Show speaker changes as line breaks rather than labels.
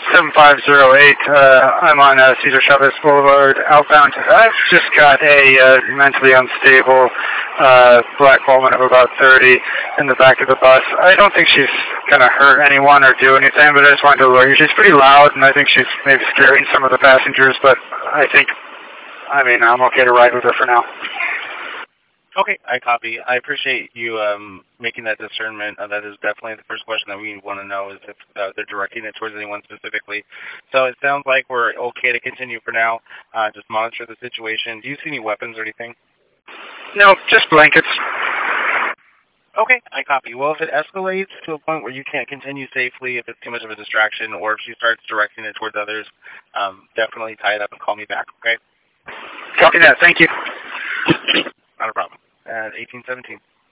7508. I'm on Cesar Chavez Boulevard, outbound. I've just got a mentally unstable black woman of about 30 in the back of the bus. I don't think she's going to hurt anyone or do anything, but I just wanted to alert you. She's pretty loud, and I think she's maybe scaring some of the passengers, but I'm okay to ride with her for now.
Okay, I copy. I appreciate you making that discernment. That is definitely the first question that we want to know is if they're directing it towards anyone specifically. So it sounds like we're okay to continue for now. Just monitor the situation. Do you see any weapons or anything?
No, just blankets.
Okay, I copy. Well, if it escalates to a point where you can't continue safely, if it's too much of a distraction, or if she starts directing it towards others, definitely tie it up and call me back, okay?
Copy that. Thank you.
Not a problem. At 1817.